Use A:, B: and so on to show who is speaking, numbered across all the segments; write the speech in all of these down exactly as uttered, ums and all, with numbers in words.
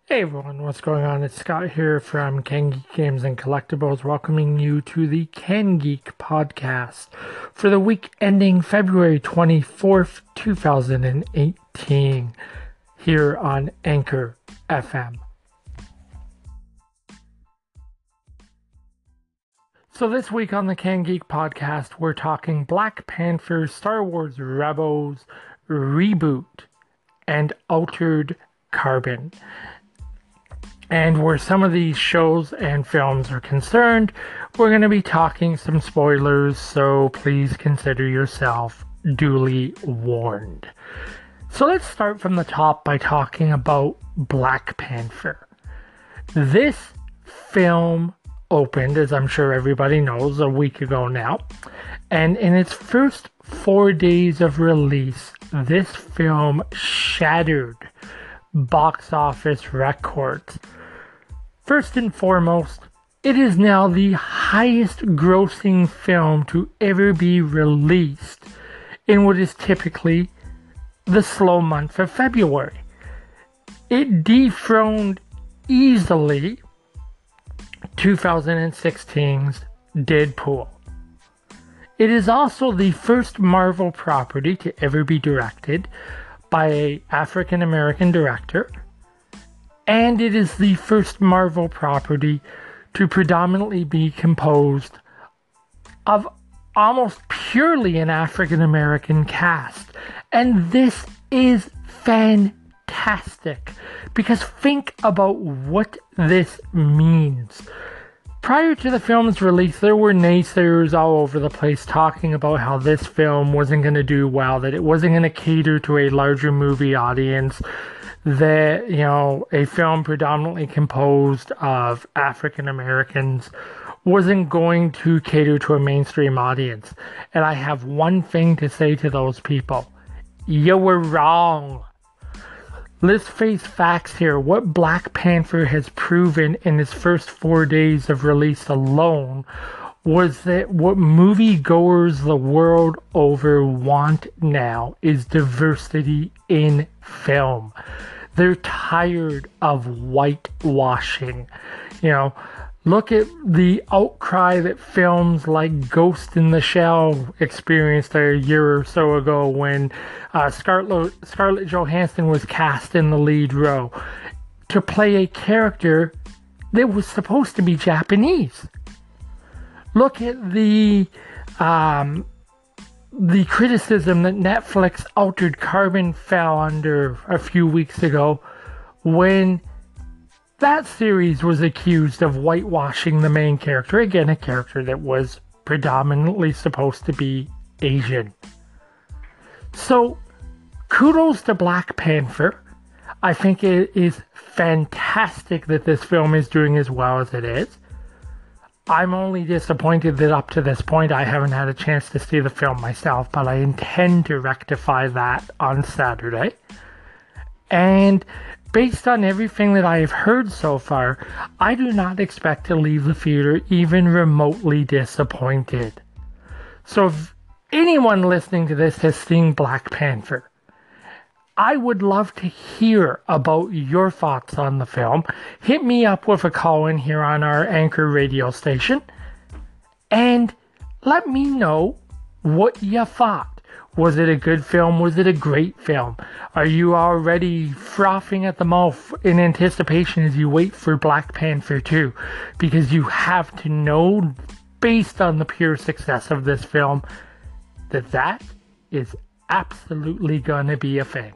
A: Hey everyone, what's going on? It's Scott here from Can Geek Games and Collectibles, welcoming you to the Can Geek podcast for the week ending February twenty-fourth, two thousand eighteen, here on Anchor F M. So this week on the Can Geek podcast, we're talking Black Panther, Star Wars Rebels, Reboot, and Altered Carbon. And where some of these shows and films are concerned, we're going to be talking some spoilers, so please consider yourself duly warned. So let's start from the top by talking about Black Panther. This film opened, as I'm sure everybody knows, a week ago now. And in its first four days of release, this film shattered box office records. First and foremost, it is now the highest grossing film to ever be released in what is typically the slow month of February. It dethroned easily twenty sixteen's Deadpool. It is also the first Marvel property to ever be directed by an African American director. And it is the first Marvel property to predominantly be composed of almost purely an African American cast. And this is fantastic, because think about what this means. Prior to the film's release, there were naysayers all over the place talking about how this film wasn't going to do well, that it wasn't going to cater to a larger movie audience, that, you know, a film predominantly composed of African Americans wasn't going to cater to a mainstream audience. And I have one thing to say to those people. You were wrong. Let's face facts here. What Black Panther has proven in its first four days of release alone was that what moviegoers the world over want now is diversity in film. They're tired of whitewashing. You know, look at the outcry that films like Ghost in the Shell experienced a year or so ago when uh, Scarlett, Scarlett Johansson was cast in the lead role to play a character that was supposed to be Japanese. Look at the um, the criticism that Netflix Altered Carbon fell under a few weeks ago when that series was accused of whitewashing the main character. Again, a character that was predominantly supposed to be Asian. So, kudos to Black Panther. I think it is fantastic that this film is doing as well as it is. I'm only disappointed that up to this point I haven't had a chance to see the film myself, but I intend to rectify that on Saturday. And based on everything that I have heard so far, I do not expect to leave the theater even remotely disappointed. So if anyone listening to this has seen Black Panther, I would love to hear about your thoughts on the film. Hit me up with a call in here on our Anchor radio station and let me know what you thought. Was it a good film? Was it a great film? Are you already frothing at the mouth in anticipation as you wait for Black Panther two? Because you have to know, based on the pure success of this film, that that is absolutely gonna be a thing.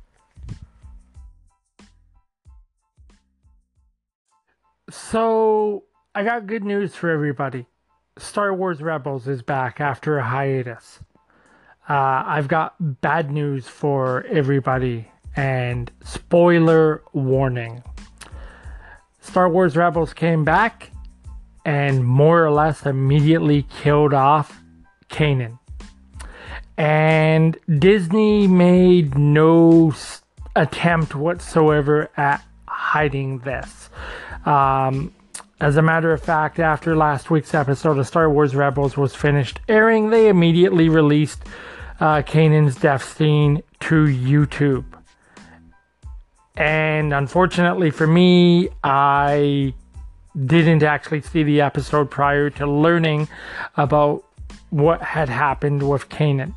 A: So, I got good news for everybody. Star Wars Rebels is back after a hiatus. Uh, I've got bad news for everybody, and spoiler warning. Star Wars Rebels came back and more or less immediately killed off Kanan. And Disney made no attempt whatsoever at hiding this. Um, as a matter of fact, after last week's episode of Star Wars Rebels was finished airing, they immediately released uh, Kanan's death scene to YouTube. And unfortunately for me, I didn't actually see the episode prior to learning about what had happened with Kanan.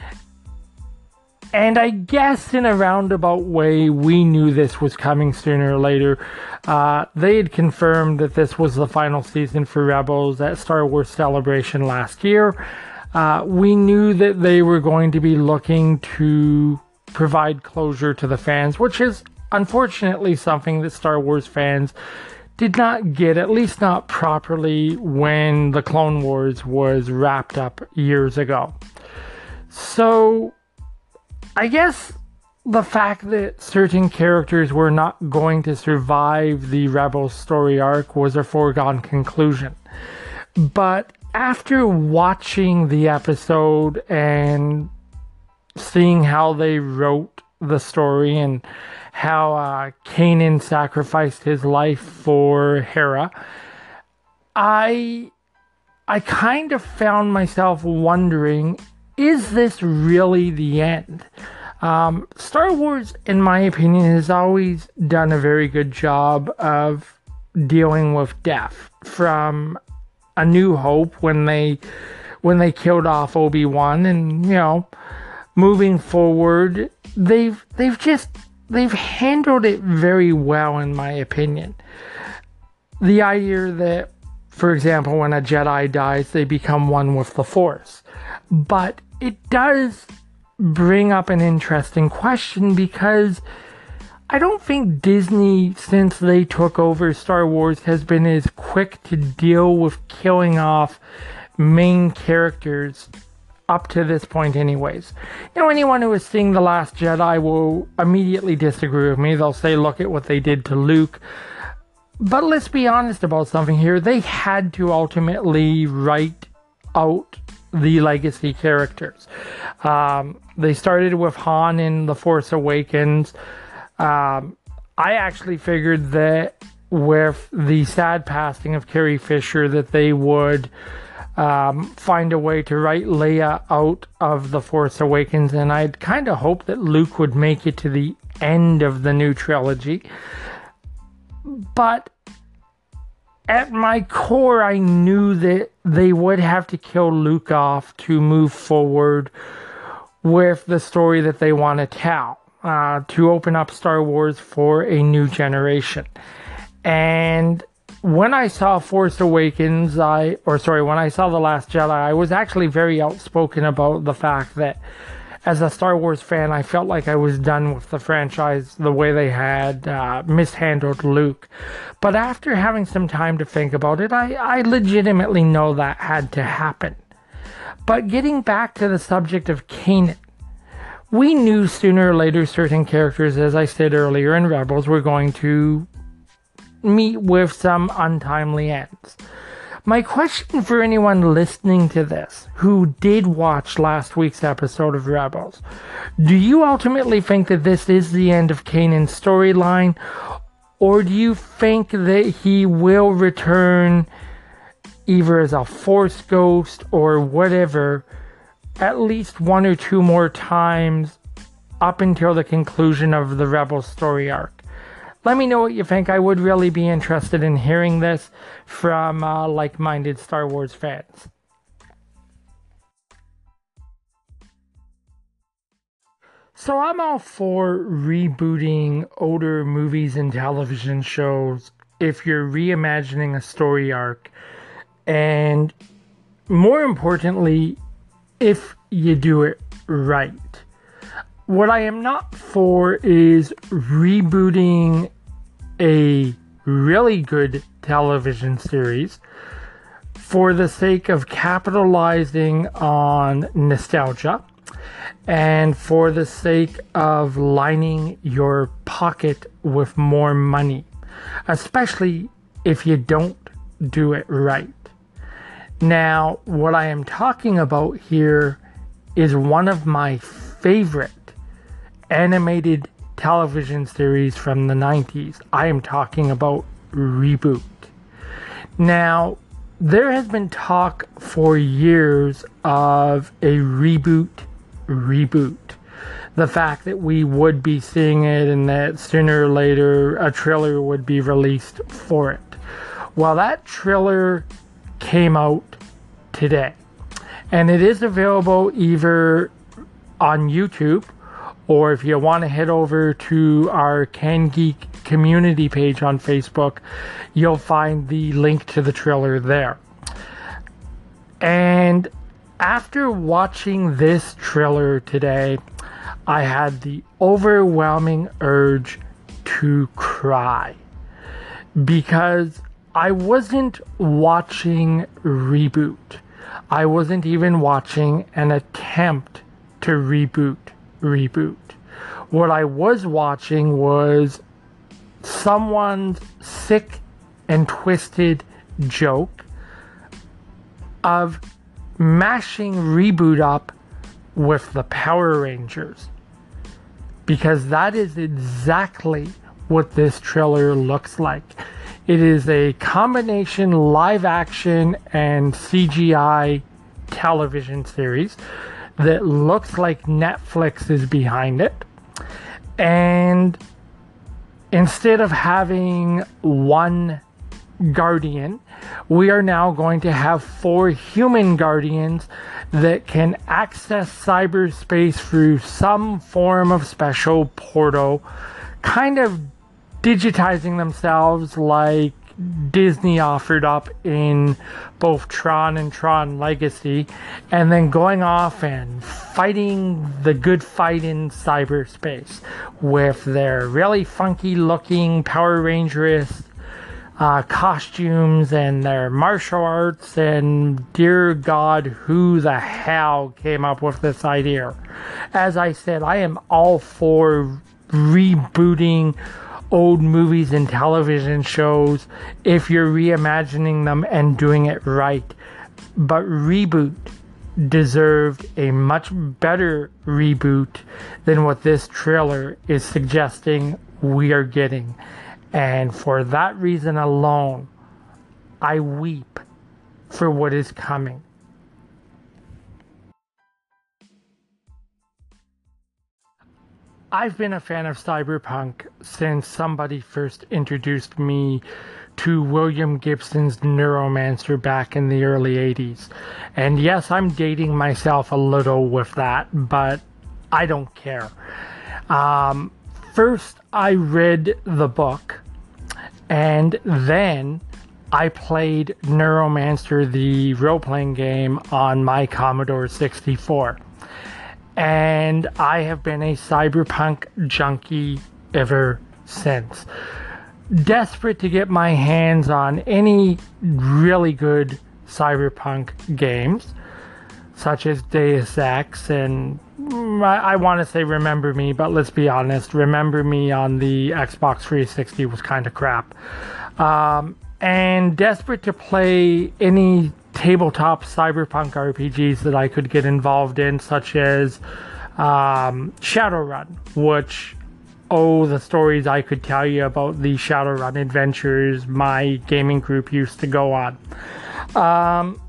A: And I guess in a roundabout way, we knew this was coming sooner or later. Uh, they had confirmed that this was the final season for Rebels at Star Wars Celebration last year. Uh, we knew that they were going to be looking to provide closure to the fans, which is unfortunately something that Star Wars fans did not get, at least not properly, when the Clone Wars was wrapped up years ago. So I guess the fact that certain characters were not going to survive the Rebels story arc was a foregone conclusion. But after watching the episode and seeing how they wrote the story and how uh, Kanan sacrificed his life for Hera, I I kind of found myself wondering, is this really the end? Um, Star Wars, in my opinion, has always done a very good job of dealing with death. From A New Hope, when they when they killed off Obi-Wan, and you know, moving forward, they've they've just they've handled it very well, in my opinion. The idea that, for example, when a Jedi dies, they become one with the Force. But it does bring up an interesting question, because I don't think Disney, since they took over Star Wars, has been as quick to deal with killing off main characters up to this point anyways. You know, anyone who is seeing The Last Jedi will immediately disagree with me. They'll say, look at what they did to Luke. But let's be honest about something here. They had to ultimately write out the legacy characters. Um, they started with Han in The Force Awakens. Um, I actually figured that with the sad passing of Carrie Fisher, that they would um, find a way to write Leia out of The Force Awakens, and I'd kind of hoped that Luke would make it to the end of the new trilogy. But at my core, I knew that they would have to kill Luke off to move forward with the story that they want to tell, uh, to open up Star Wars for a new generation. And when I saw Force Awakens, I, or sorry, when I saw The Last Jedi, I was actually very outspoken about the fact that as a Star Wars fan, I felt like I was done with the franchise the way they had uh, mishandled Luke. But after having some time to think about it, I, I legitimately know that had to happen. But getting back to the subject of Kanan, we knew sooner or later certain characters, as I said earlier in Rebels, were going to meet with some untimely ends. My question for anyone listening to this who did watch last week's episode of Rebels, do you ultimately think that this is the end of Kanan's storyline, or do you think that he will return either as a Force ghost or whatever at least one or two more times up until the conclusion of the Rebels story arc? Let me know what you think. I would really be interested in hearing this from uh, like-minded Star Wars fans. So I'm all for rebooting older movies and television shows if you're reimagining a story arc, and more importantly, if you do it right. What I am not for is rebooting a really good television series for the sake of capitalizing on nostalgia and for the sake of lining your pocket with more money, especially if you don't do it right. Now, what I am talking about here is one of my favorite animated television series from the nineties. I am talking about Reboot. Now, there has been talk for years of a reboot reboot. the fact that we would be seeing it and that sooner or later a trailer would be released for it. Well, that trailer came out today, and it is available either on YouTube, or if you want to head over to our CanGeek community page on Facebook, you'll find the link to the trailer there. And after watching this trailer today, I had the overwhelming urge to cry, because I wasn't watching Reboot. I wasn't even watching an attempt to reboot Reboot. What I was watching was someone's sick and twisted joke of mashing Reboot up with the Power Rangers, because that is exactly what this trailer looks like. It is a combination live action and C G I television series that looks like Netflix is behind it. And instead of having one Guardian, we are now going to have four human Guardians that can access cyberspace through some form of special portal, kind of digitizing themselves like Disney offered up in both Tron and Tron Legacy, and then going off and fighting the good fight in cyberspace with their really funky looking Power Rangers uh, costumes and their martial arts. And dear God, who the hell came up with this idea? As I said, I am all for rebooting old movies and television shows if you're reimagining them and doing it right. But Reboot deserved a much better reboot than what this trailer is suggesting we are getting. And for that reason alone, I weep for what is coming. I've been a fan of cyberpunk since somebody first introduced me to William Gibson's Neuromancer back in the early eighties. And yes, I'm dating myself a little with that, but I don't care. Um, first, I read the book, and then I played Neuromancer, the role-playing game, on my Commodore sixty-four. And I have been a cyberpunk junkie ever since. Desperate to get my hands on any really good cyberpunk games, such as Deus Ex, and I, I want to say Remember Me, but let's be honest, Remember Me on the Xbox three sixty was kind of crap. Um, and desperate to play any tabletop cyberpunk R P Gs that I could get involved in, such as um, Shadowrun, which, oh, the stories I could tell you about the Shadowrun adventures my gaming group used to go on. Um,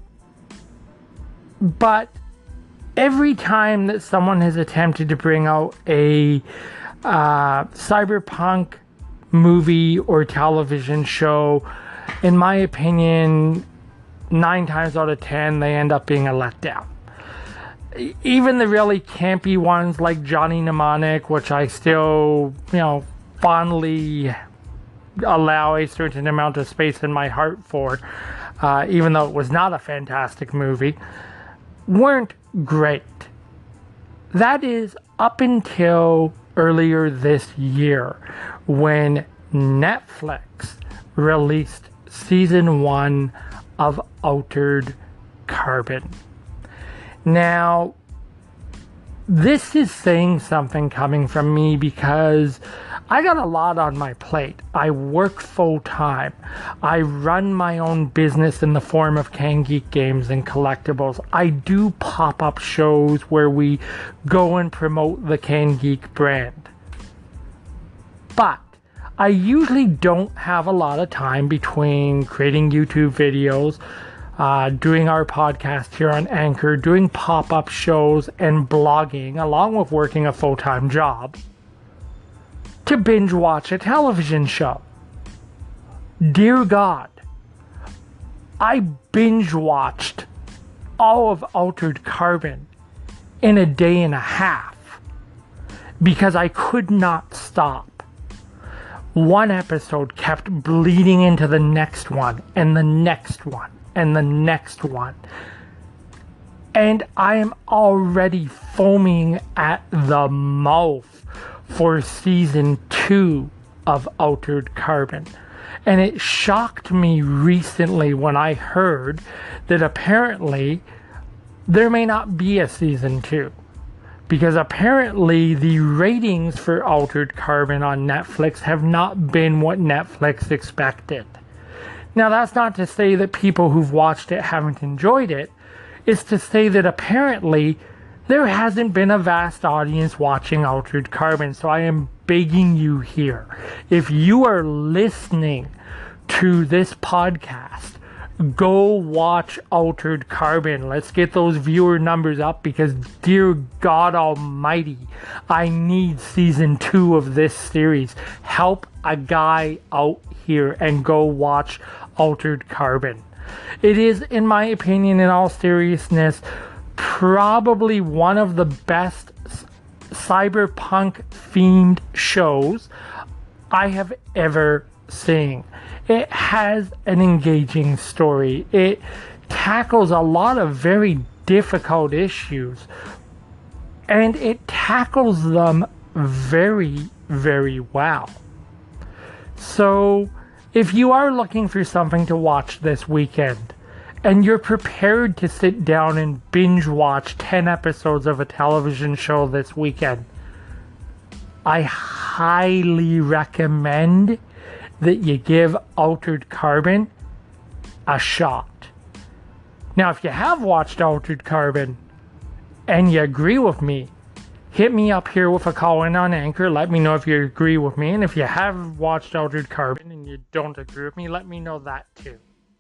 A: but every time that someone has attempted to bring out a uh, cyberpunk movie or television show, in my opinion, nine times out of ten, they end up being a letdown. Even the really campy ones like Johnny Mnemonic, which I still, you know, fondly allow a certain amount of space in my heart for, uh, even though it was not a fantastic movie, weren't great. That is up until earlier this year, when Netflix released season one of Altered Carbon. Now, this is saying something coming from me because I got a lot on my plate. I work full time. I run my own business in the form of CanGeek Games and Collectibles. I do pop-up shows where we go and promote the CanGeek brand. But I usually don't have a lot of time between creating YouTube videos, uh, doing our podcast here on Anchor, doing pop-up shows and blogging, along with working a full-time job, to binge watch a television show. Dear God, I binge watched all of Altered Carbon in a day and a half because I could not stop. One episode kept bleeding into the next one, and the next one, and the next one. And I am already foaming at the mouth for season two of Altered Carbon. And it shocked me recently when I heard that apparently there may not be a season two. Because apparently the ratings for Altered Carbon on Netflix have not been what Netflix expected. Now, that's not to say that people who've watched it haven't enjoyed it. It's to say that apparently there hasn't been a vast audience watching Altered Carbon. So I am begging you here, if you are listening to this podcast, go watch Altered Carbon. Let's get those viewer numbers up, because dear God Almighty, I need season two of this series. Help a guy out here and go watch Altered Carbon. It is, in my opinion, in all seriousness, probably one of the best cyberpunk themed shows I have ever seen. It has an engaging story. It tackles a lot of very difficult issues, and it tackles them very, very well. So, if you are looking for something to watch this weekend, and you're prepared to sit down and binge watch ten episodes of a television show this weekend, I highly recommend that you give Altered Carbon a shot. Now, if you have watched Altered Carbon and you agree with me, hit me up here with a call in on Anchor. Let me know if you agree with me. And if you have watched Altered Carbon and you don't agree with me, let me know that too.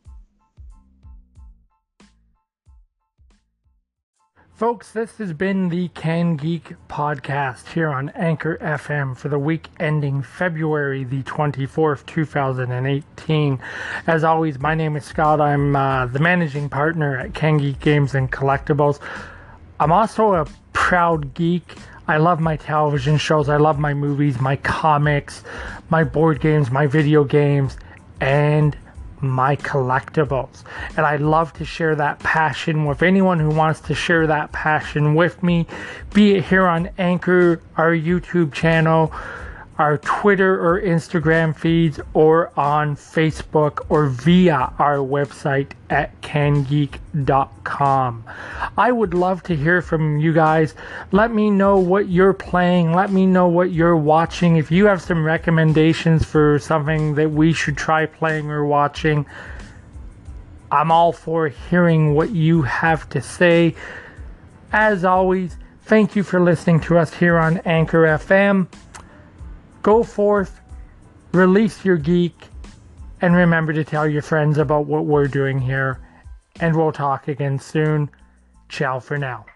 A: Folks, this has been the Can Geek podcast here on Anchor F M for the week ending February the twenty-fourth, two thousand eighteen. As always, my name is Scott. I'm uh, the managing partner at Can Geek Games and Collectibles. I'm also a proud geek. I love my television shows. I love my movies, my comics, my board games, my video games, and my collectibles. And I love to share that passion with anyone who wants to share that passion with me, be it here on Anchor, our YouTube channel, our Twitter or Instagram feeds, or on Facebook, or via our website at can geek dot com. I would love to hear from you guys. Let me know what you're playing. Let me know what you're watching. If you have some recommendations for something that we should try playing or watching, I'm all for hearing what you have to say. As always, thank you for listening to us here on Anchor F M. Go forth, release your geek, and remember to tell your friends about what we're doing here. And we'll talk again soon. Ciao for now.